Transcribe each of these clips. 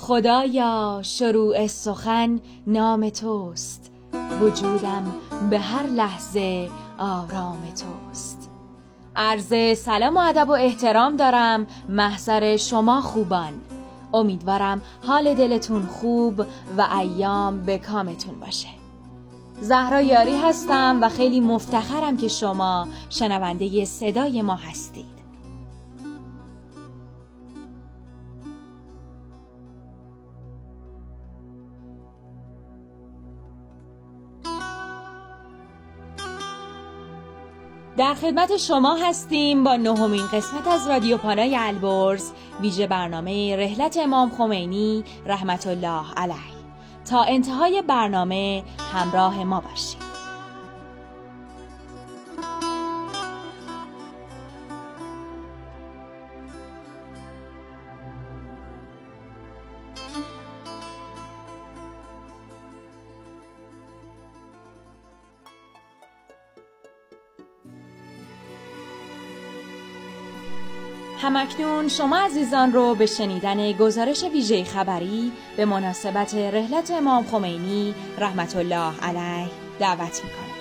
خدایا شروع سخن نام توست، وجودم به هر لحظه آرام توست. عرض سلام و ادب و احترام دارم محضر شما خوبان. امیدوارم حال دلتون خوب و ایام به کامتون باشه. زهرا یاری هستم و خیلی مفتخرم که شما شنونده صدای ما هستید. در خدمت شما هستیم با 9مین قسمت از رادیو پانای البرز، ویژه برنامه رحلت امام خمینی رحمت الله علیه. تا انتهای برنامه همراه ما باشید. همکنون شما عزیزان رو به شنیدن گزارش ویژه خبری به مناسبت رحلت امام خمینی رحمت الله علیه دعوت می‌کنم.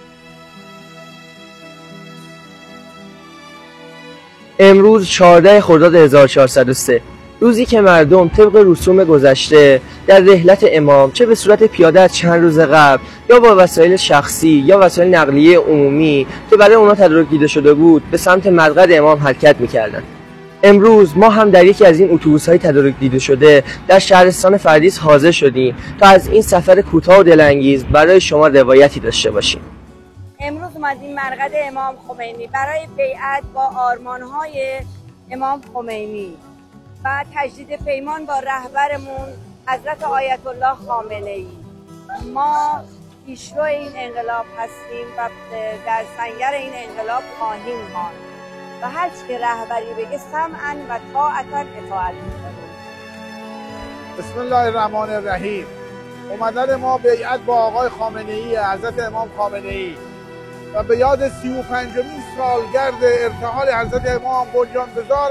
امروز 14 خرداد 1403 روزی که مردم طبق رسوم گذشته در رحلت امام چه به صورت پیاده از چند روز قبل یا با وسایل شخصی یا وسایل نقلیه عمومی که برای اونا تدارک دیده شده بود به سمت مقعد امام حرکت می‌کردند. امروز ما هم در یکی از این اتوبوس‌های تدارک دیده شده در شهرستان فردیس حاضر شدیم تا از این سفر کوتاه و دلانگیز برای شما روایتی داشته باشیم. امروز اومدیم مرقد امام خمینی برای بیعت با آرمان‌های امام خمینی و تجدید پیمان با رهبرمون حضرت آیت الله خامنه‌ای. ما پیشرو این انقلاب هستیم و در سنگر این انقلاب خواهیم ماند و هر چی که رهبری بگه سمعاً و طاعتاً اطاعت می‌کنیم. بسم الله الرحمن الرحیم. اومدن ما بیعت با آقای خامنه‌ای حضرت امام خامنه‌ای و به یاد 35مین سالگرد ارتحال حضرت امام بنیانگذار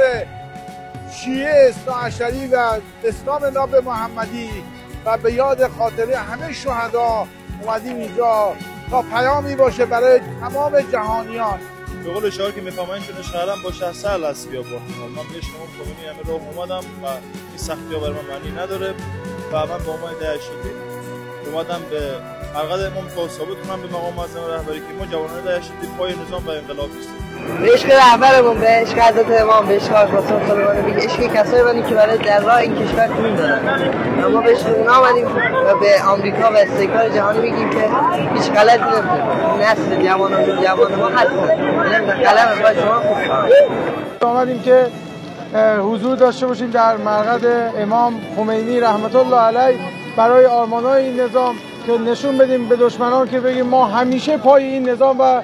شیعه اثناعشری و اسلام ناب محمدی و به یاد خاطره همه شهدا اومدیم اینجا تا پیامی باشه برای تمام جهانیان. به قول شعار که میفهمن شده شهرم با شهسل از بیابان. من به شما خمینی همه راه اومدم و این سختی ها برای من معنی نداره و من با ما هدایت شدیم. اومدم به مرقد امام تا ثابت کنم به مقام معظم رهبری که ما جوانان هدایت شدیم پای نظام و انقلاب هستیم. به عشق رهبرمون، به عشق حضرت امام، به عشق قاسم سلیمانی، به عشق کسایی بودیم که برای در راه این کشور جون دادن. ما به عشق اونا اومدیم و به آمریکا و استقلال جهانی میگیم که هیچ غلطی نمی‌کنه. نسل جوانان ما هستن. قلم پای شما خوب. اومدیم که حضور داشته باشیم در مرقد امام خمینی رحمت الله علیه برای آرمان‌های این نظام که نشون بدیم به دشمنان که بگیم ما همیشه پای این نظام و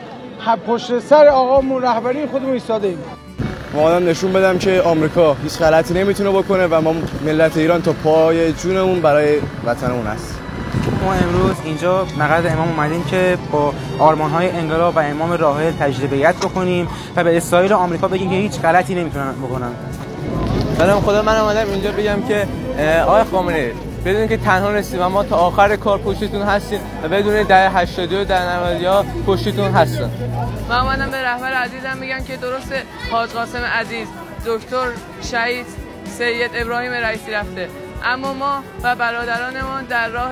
پشت سر آقامون رهبری خودمون ایستادیم. ما آدم نشون بدم که آمریکا هیچ غلطی نمیتونه بکنه و ما ملت ایران تا پای جونمون برای وطنمون است. ما امروز اینجا مقعد امام اومدیم که با آرمان‌های انقلاب و امام راحل تجدید بیعت بکنیم و به اسرائیل و آمریکا بگیم که هیچ غلطی نمیتونن بکنن. سلام، خدا من اومدم اینجا بگم که آقای خامنه‌ای بدون که تنها نیستیم و ما تا آخر کار پشتتون هستیم و بدون در 82 در 90 پشتتون هستیم. من اومدم به رهبر عزیزم میگم که درسته حاج قاسم عزیز دکتر شهید سید ابراهیم رئیسی رفته، اما ما و برادرانمون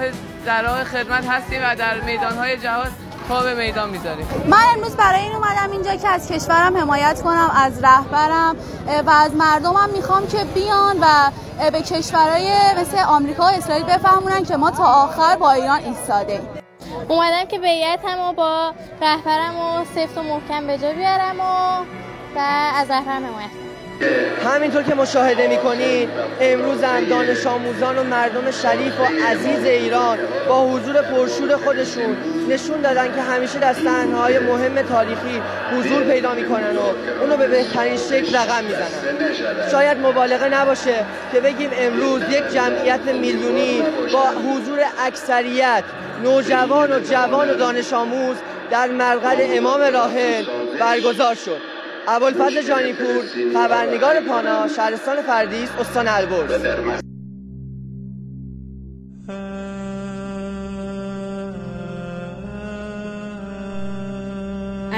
در راه خدمت هستیم و در میدانهای جهاد پا به میدان میذاریم. من امروز برای این اومدم اینجا که از کشورم حمایت کنم، از رهبرم و از مردمم میخوام که بیان و به کشورهای مثل آمریکا و اسرائیل بفهمونن که ما تا آخر با ایران ایستادیم. اومدم که بیعتمو با رهبرمو سفت و محکم به جا بیارم و از رهبرم حمایت کنم. همینطور که مشاهده میکنید امروز دانش آموزان و مردم شریف و عزیز ایران با حضور پرشور خودشون نشون دادن که همیشه در صحنه‌های مهم تاریخی حضور پیدا میکنن و اونو به بهترین شکل رقم میزنن. شاید مبالغه نباشه که بگیم امروز یک جمعیت میلیونی با حضور اکثریت نوجوان و جوان و دانش آموز در مرقد امام راحل برگزار شد. ابوالفضل جانیپور، خبرنگار پانا، شهرستان فردیس، استان البرز.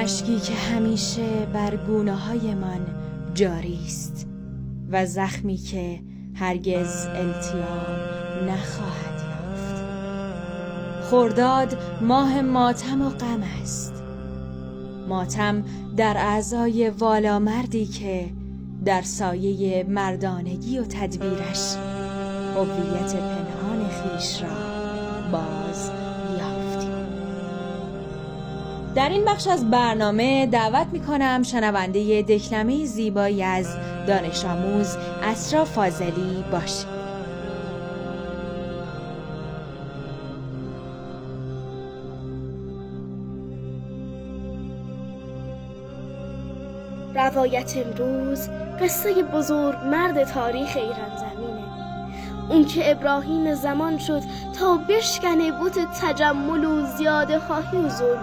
اشکی که همیشه بر گونه‌هایمان جاری است و زخمی که هرگز التیام نخواهد یافت. خرداد ماه ماتم و غم است. ماتم در اعضای والا مردی که در سایه مردانگی و تدبیرش هویت پنهان خویش را باز یافتیم. در این بخش از برنامه دعوت می‌کنم شنونده دکلمه زیبایی از دانش آموز اسرا فاضلی باشید. روایت امروز قصه بزرگ مرد تاریخ ایران زمینه. اون که ابراهیم زمان شد تا بشکنه بت تجمل و زیاده خواهی و ظلم.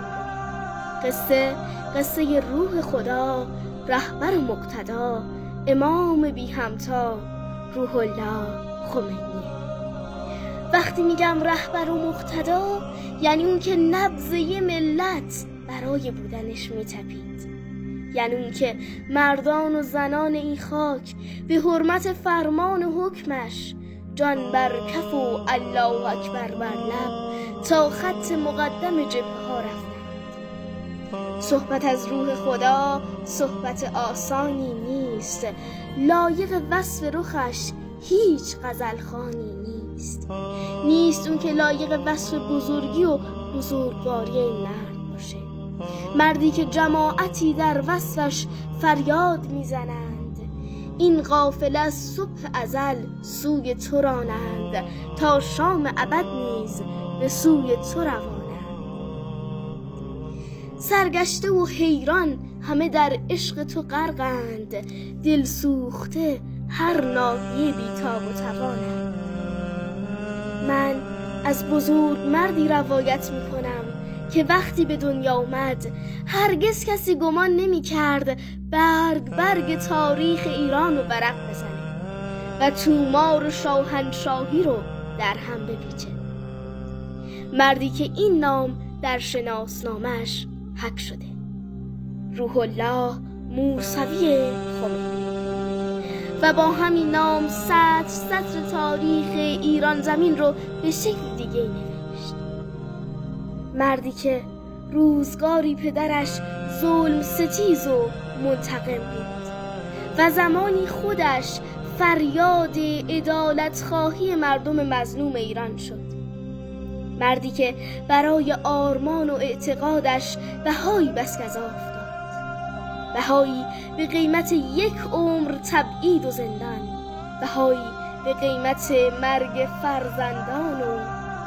قصه روح خدا، رهبر و مقتدا، امام بی همتا، روح الله خمینی. وقتی میگم رهبر و مقتدا یعنی اون که نبض یه ملت برای بودنش میتپید، یعنی اون که مردان و زنان این خاک به حرمت فرمان و حکمش جان بر کف و الله اکبر بر لب تا خط مقدم جبهه ها رفتند. صحبت از روح خدا صحبت آسانی نیست، لایق وصف رخش هیچ غزلخوانی نیست اون که لایق وصف بزرگی و بزرگواری این مرد باشه. مردی که جماعتی در وصفش فریاد میزنند این قافله از صبح ازل سوی تو رانند، تا شام ابد نیز به سوی تو روانند. سرگشته و حیران همه در عشق تو غرقند، دل سوخته هر ناحیه بی‌تاب و توانند. من از بزرگ مردی روایت میکنم که وقتی به دنیا اومد هرگز کسی گمان نمی کرد برگ تاریخ ایران رو ورق بزنه و تومار شاهنشاهی رو در هم بپیچه. مردی که این نام در شناسنامش حک شده، روح الله موسوی خمینی، و با همین نام سطر تاریخ ایران زمین رو به شکل دیگه نوشت. مردی که روزگاری پدرش ظلم ستیز و منتقم بود و زمانی خودش فریاد عدالت خواهی مردم مظلوم ایران شد. مردی که برای آرمان و اعتقادش بهایی بس گزاف داد، بهایی به قیمت 1 عمر تبعید و زندان، بهایی به قیمت مرگ فرزندان و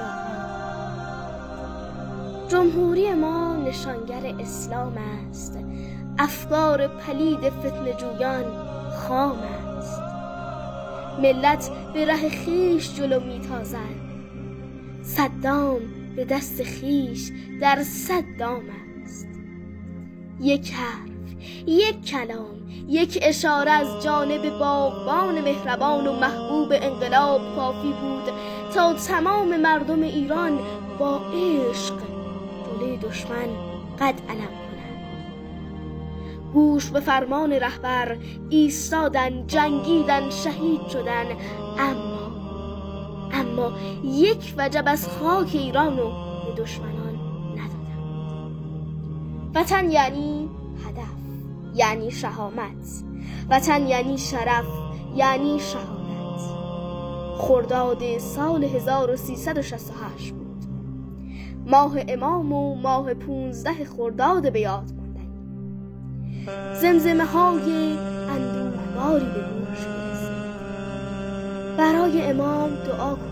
جمهوری ما نشانگر اسلام است، افکار پلید فتنه جویان خام است. ملت به ره خیش جلو میتازند، صدام به دست خیش در صدام است. 1 حرف، 1 کلام، 1 اشاره از جانب باغبان مهربان و محبوب انقلاب کافی بود تا تمام مردم ایران با عشق جلوی دشمن قد علم کنند. گوش به فرمان رهبر ایستادن، جنگیدن، شهید شدن، اما 1 وجب از خاک ایران رو به دشمنان ندادند. وطن یعنی هدف، یعنی شهامت. وطن یعنی شرف، یعنی شهادت. خرداد سال 1368 بود. ماه امام و ماه 15 خرداد به یاد ماندنی. زمزمه های اندوهباری به گوش می‌رسید. برای امام دعا کنید.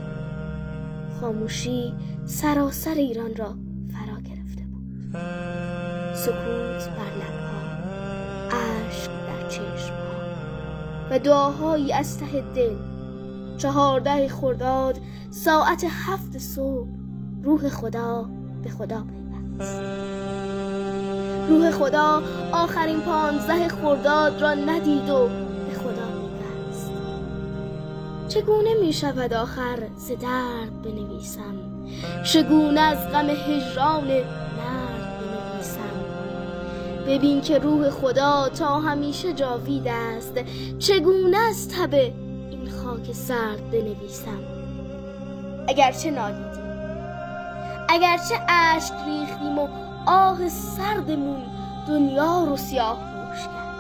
خاموشی سراسر ایران را فرا گرفته بود. سکوت بر لب‌ها، اشک در چشم‌ها و دعاهایی از ته دل. 14 خرداد ساعت 7 صبح روح خدا به خدا پیوست. روح خدا آخرین 15 خرداد را ندید و به خدا پیوست. چگونه می شود آخر ز درد بنویسم، چگونه از غم هجران مرد بنویسم. ببین که روح خدا تا همیشه جاوید است. چگونه از تب این خاک سرد بنویسم؟ اگرچه نادیدیم، اگرچه اشک ریختیم و آه سردمون دنیا رو سیاه پوش کرد،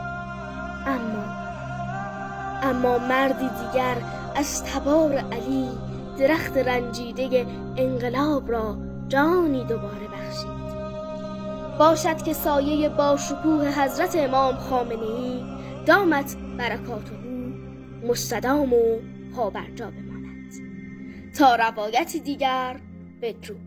اما مردی دیگر از تبار علی درخت رنجیده انقلاب را جانی دوباره بخشید. باشد که سایه با شکوه حضرت امام خامنه‌ای دامت برکاته مستدام و پابرجا بماند. تا روایت دیگر، بدرود.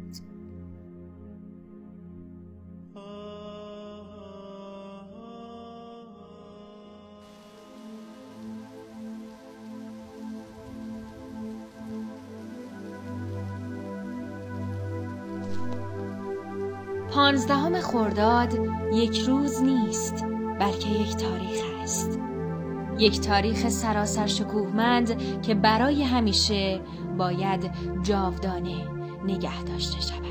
15 خرداد یک روز نیست، بلکه یک تاریخ است. یک تاریخ سراسر شکوهمند که برای همیشه باید جاودانه نگه داشته شود.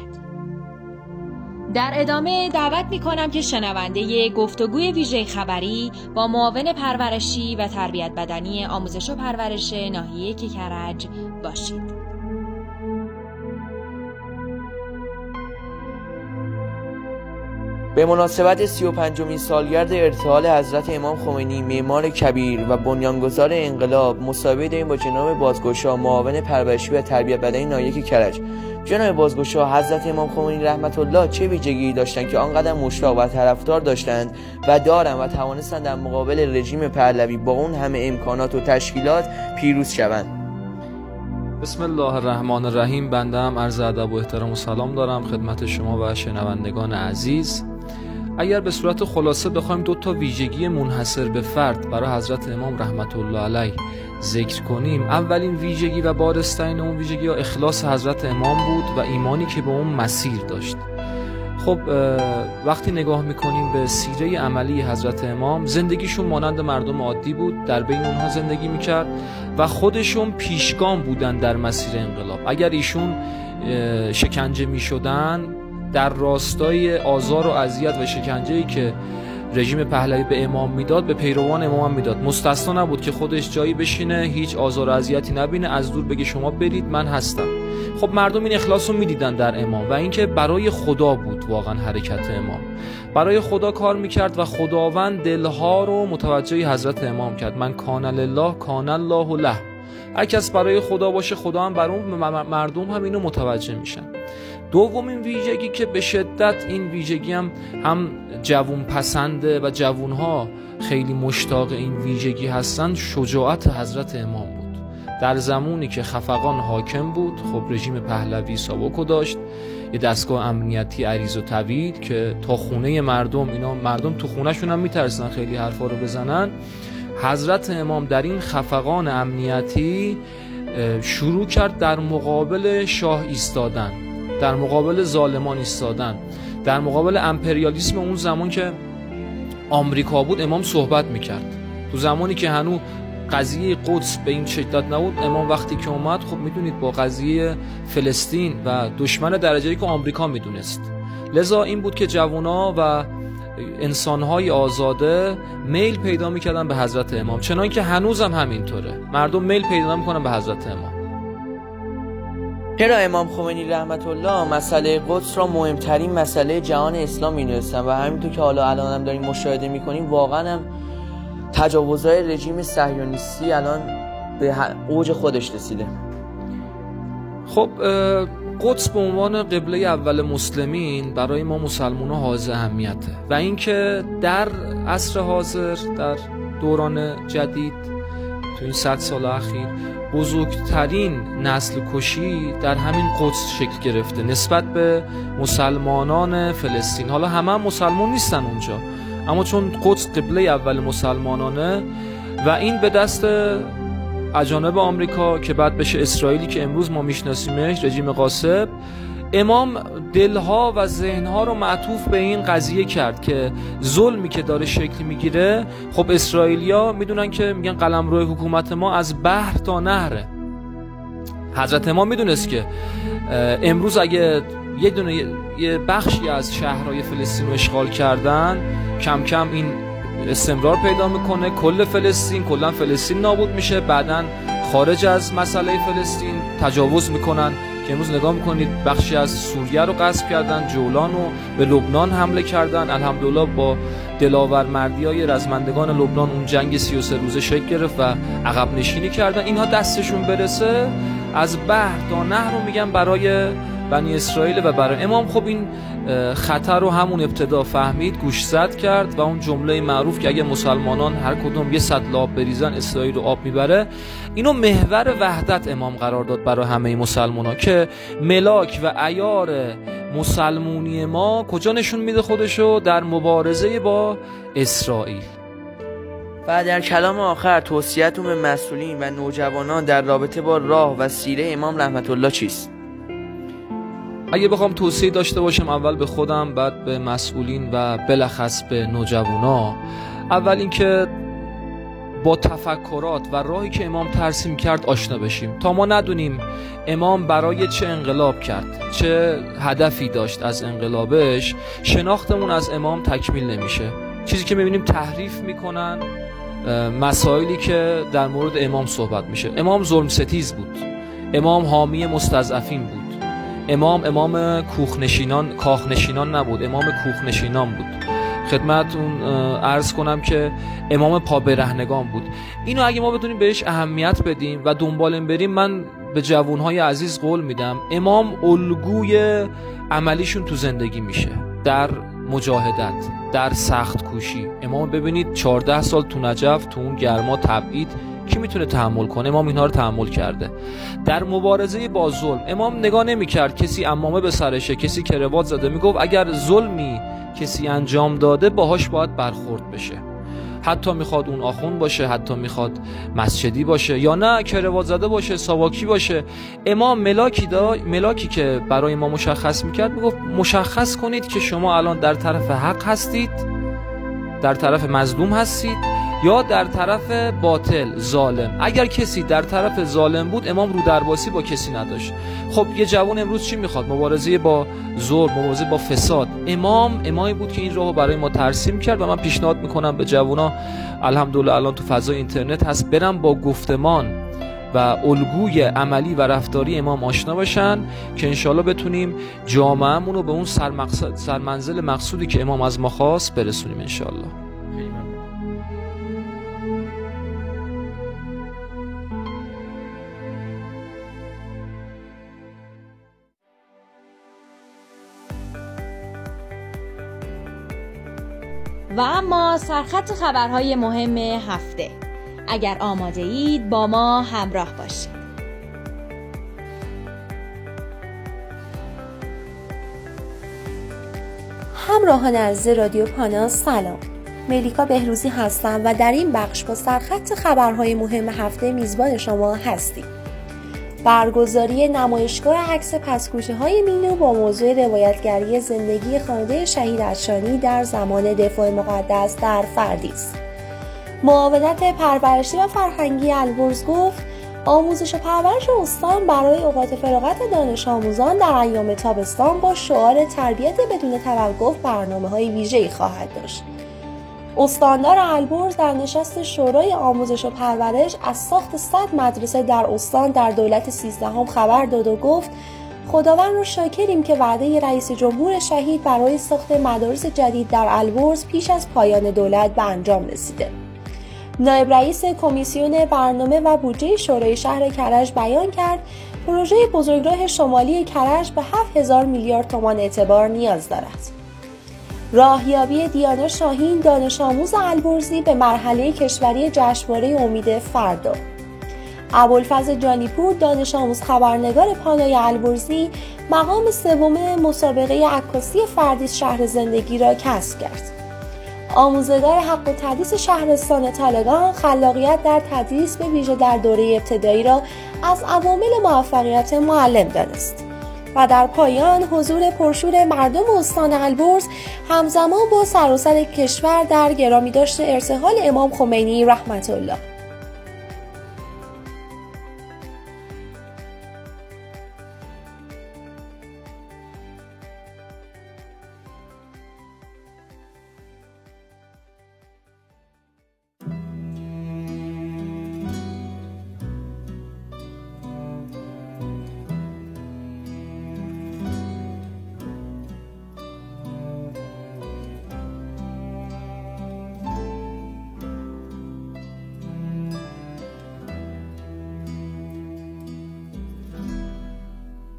در ادامه دعوت می‌کنم که شنونده گفتگوی ویژه خبری با معاون پرورشی و تربیت بدنی آموزش و پرورش ناحیه کرج باشید. به مناسبت 35مین سالگرد ارتحال حضرت امام خمینی معمار کبیر و بنیانگذار انقلاب مصاحبه داریم با جناب بازگشا معاون پرورشی و تربیت بدنی ناحیه کرج. جناب بازگشا، حضرت امام خمینی رحمت الله چه ویژگی داشتند که آنقدر مشتاق و طرفدار داشتند و دارند و توانستند در مقابل رژیم پهلوی با اون همه امکانات و تشکیلات پیروز شوند؟ بسم الله الرحمن الرحیم. بنده هم عرض ادب و احترام و سلام دارم خدمت شما و شنوندگان عزیز. اگر به صورت خلاصه بخوایم 2 ویژگی منحصر به فرد برای حضرت امام رحمت الله علیه ذکر کنیم، اولین ویژگی و بارزترین اون ویژگی ها اخلاص حضرت امام بود و ایمانی که به اون مسیر داشت. خب وقتی نگاه میکنیم به سیره عملی حضرت امام، زندگیشون مانند مردم عادی بود، در بین اونها زندگی میکرد و خودشون پیشگام بودن در مسیر انقلاب. اگر ایشون شکنجه میشدن، در راستای آزار و اذیت و شکنجه‌ای که رژیم پهلوی به امام میداد به پیروان امام هم میداد. مستثنا نبود که خودش جایی بشینه، هیچ آزار و اذیتی نبینه، از دور بگه شما برید من هستم. خب مردم این اخلاص رو میدیدن در امام و اینکه برای خدا بود واقعا حرکت امام. برای خدا کار میکرد و خداوند دلها رو متوجه حضرت امام کرد. من کان لله کان الله له. هر کس برای خدا باشه خدا هم بر اون، مردم هم اینو متوجه میشن. دومین ویژگی که به شدت این ویژگی هم جوون پسنده و جوونها خیلی مشتاق این ویژگی هستن، شجاعت حضرت امام بود. در زمانی که خفقان حاکم بود، خب رژیم پهلوی سابقو داشت، یه دستگاه امنیتی عریض و طویل که تا خونه مردم تو خونهشون هم میترسن خیلی حرفا رو بزنن. حضرت امام در این خفقان امنیتی شروع کرد در مقابل شاه ایستادن، در مقابل ظالمان ایستادن، در مقابل امپریالیسم اون زمان که آمریکا بود امام صحبت میکرد. تو زمانی که هنوز قضیه قدس به این شدت نبود، امام وقتی که اومد خب میدونید با قضیه فلسطین و دشمن درجه‌ای که آمریکا میدونست، لذا این بود که جوانا و انسانهای آزاده میل پیدا میکردن به حضرت امام، چنان که هنوزم همینطوره، مردم میل پیدا میکنن به حضرت امام. چرا امام خمینی رحمت الله مسئله قدس را مهمترین مسئله جهان اسلام می‌دونستن و همینطور که حالا الان هم داریم مشاهده می‌کنیم، واقعا هم تجاوزهای رژیم صهیونیستی الان به اوج خودش رسیده. خب قدس به عنوان قبله اول مسلمین برای ما مسلمان‌ها حائز اهمیته و اینکه در عصر حاضر، در دوران جدید، تو این 100 سال اخیر بزرگترین نسل کشی در همین قدس شکل گرفته نسبت به مسلمانان فلسطین. حالا همه هم مسلمان نیستن اونجا، اما چون قدس قبله اول مسلمانانه و این به دست اجانب آمریکا که بعد بشه اسرائیلی که امروز ما میشناسیمش، رژیم غاصب، امام دلها و ذهنها رو معطوف به این قضیه کرد که ظلمی که داره شکل میگیره، خب اسرائیلیا میدونن که میگن قلمرو حکومت ما از بحر تا نهره. حضرت امام میدونست که امروز اگه یه بخشی از شهرهای فلسطین رو اشغال کردن، کم کم این استمرار پیدا میکنه، کل فلسطین نابود میشه. بعدن خارج از مسئله فلسطین تجاوز میکنن که امروز نگاه میکنید بخشی از سوریه رو غصب کردن، جولان رو به لبنان حمله کردن. الحمدلله با دلاورمردی‌های رزمندگان لبنان اون جنگ 33 روزه شکل گرفت و عقب نشینی کردن. اینها دستشون برسه از بحر تا نهر رو میگن برای بنی اسرائیل و برای امام. خب این خطر رو همون ابتدا فهمید، گوشزد کرد و اون جمله معروف که اگه مسلمانان هر کدوم یه سطل آب بریزن اسرائیل رو آب میبره، اینو محور وحدت امام قرار داد برای همه مسلمانان که ملاک و عیار مسلمونی ما کجا نشون میده خودشو؟ در مبارزه با اسرائیل. و در کلام آخر توصیه‌تون به مسئولین و نوجوانان در رابطه با راه و سیره امام رحمت الله چیست؟ اگه بخوام توصیه داشته باشم، اول به خودم، بعد به مسئولین و بالاخص به نوجوانا. اول اینکه با تفکرات و راهی که امام ترسیم کرد آشنا بشیم تا ما ندونیم امام برای چه انقلاب کرد، چه هدفی داشت از انقلابش، شناختمون از امام تکمیل نمیشه. چیزی که میبینیم تحریف میکنن مسائلی که در مورد امام صحبت میشه. امام ظلم ستیز بود، امام حامی مستضعفین بود، امام کاخنشینان نبود، امام کوخنشینان بود. خدمتتون عرض کنم که امام پابرهنگان بود. اینو اگه ما بتونیم بهش اهمیت بدیم و دنبالم بریم، من به جوانهای عزیز قول میدم امام الگوی عملیشون تو زندگی میشه، در مجاهدت، در سخت کوشی. امام ببینید 14 سال تو نجف، تو اون گرما تبعید، کی میتونه تحمل کنه؟ امام اینها رو تحمل کرده. در مبارزه با ظلم امام نگاه نمی‌کرد کسی عمامه به سرشه، کسی کراوات زده، میگفت اگر ظلمی کسی انجام داده باهاش باید برخورد بشه، حتی میخواد اون آخوند باشه، حتی میخواد مسجدی باشه یا نه کراوات زده باشه، ساواکی باشه. امام ملاکی که برای ما مشخص میکرد، میگفت مشخص کنید که شما الان در طرف حق هستید، در طرف مظلوم هستید یا در طرف باطل ظالم. اگر کسی در طرف ظالم بود امام رو درباسی با کسی نداشت. خب یه جوان امروز چی میخواد؟ مبارزه با ظلم، مبارزه با فساد. امامی بود که این راهو برای ما ترسیم کرد و من پیشنهاد میکنم به جوانا، الحمدلله الان تو فضای اینترنت هست، برن با گفتمان و الگوی عملی و رفتاری امام آشنا بشن که انشالله بتونیم جامعه‌مون رو به اون سرمنزل مقصودی که امام از ما خواست برسونیم انشالله. و اما سرخط خبرهای مهم هفته. اگر آماده اید با ما همراه باشید. همراهان از رادیو پانا سلام. ملیکا بهروزی هستم و در این بخش با سرخط خبرهای مهم هفته میزبان شما هستیم. برگزاری نمایشگاه عکس پس‌کوچه‌های مینو با موضوع روایتگری زندگی خانواده شهید اشانی در زمان دفاع مقدس در فردیس. معاونت پرورشی و فرهنگی البرز گفت آموزش و پرورش استان برای اوقات فراغت دانش آموزان در ایام تابستان با شعار تربیت بدون توقف برنامه‌های ویژه‌ای خواهد داشت. استاندار البرز در نشست شورای آموزش و پرورش از ساخت 100 مدرسه در استان در دولت 13 خبر داد و گفت خداوند رو شاکریم که وعده رئیس جمهور شهید برای ساخت مدارس جدید در البرز پیش از پایان دولت به انجام رسیده. نایب رئیس کمیسیون برنامه و بودجه شورای شهر کرج بیان کرد پروژه بزرگراه شمالی کرج به 7000 میلیارد تومان اعتبار نیاز دارد. راهیابی دیانا شاهین دانش آموز البرزی به مرحله کشوری جشنواره امید فردا. ابوالفضل جانیپور دانش آموز خبرنگار پانای البرزی مقام سوم مسابقه عکاسی فردیس شهر زندگی را کسب کرد. آموزگار حق و تدریس شهرستان طالقان خلاقیت در تدریس به ویژه در دوره ابتدایی را از عوامل موفقیت معلم دانست. و در پایان حضور پرشور مردم استان البرز همزمان با سراسر کشور در گرامی داشته ارتحال امام خمینی رحمت الله.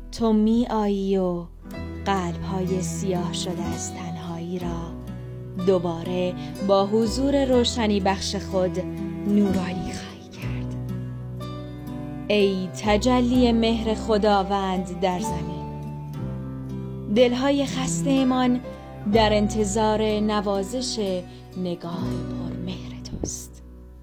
تو می آیی و قلب‌های سیاه شده از تنهایی را دوباره با حضور روشنی بخش خود نورانی خواهی کرد. ای تجلی مهر خداوند در زمین، دلهای خسته‌مان در انتظار نوازش نگاه پرمهر توست.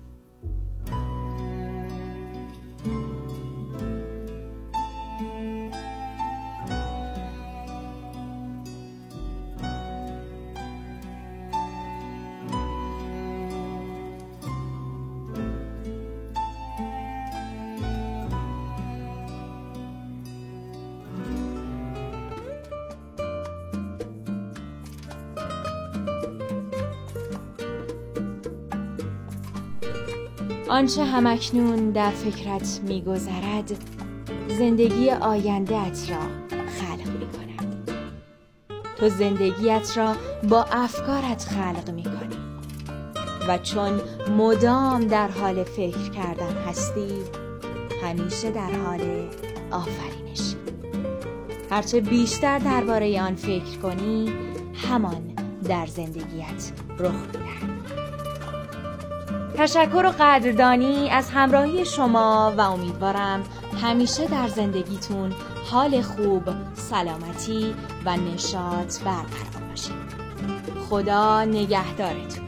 آنچه همکنون در فکرت می‌گذرد زندگی آینده‌ات را خلق می‌کند. تو زندگیت را با افکارت خلق می‌کنی و چون مدام در حال فکر کردن هستی، همیشه در حال آفرینشی. هرچه بیشتر درباره آن فکر کنی، همان در زندگیت رخ می‌دهد. تشکر و قدردانی از همراهی شما و امیدوارم همیشه در زندگیتون حال خوب، سلامتی و نشاط برقرار باشه. خدا نگهدارتون.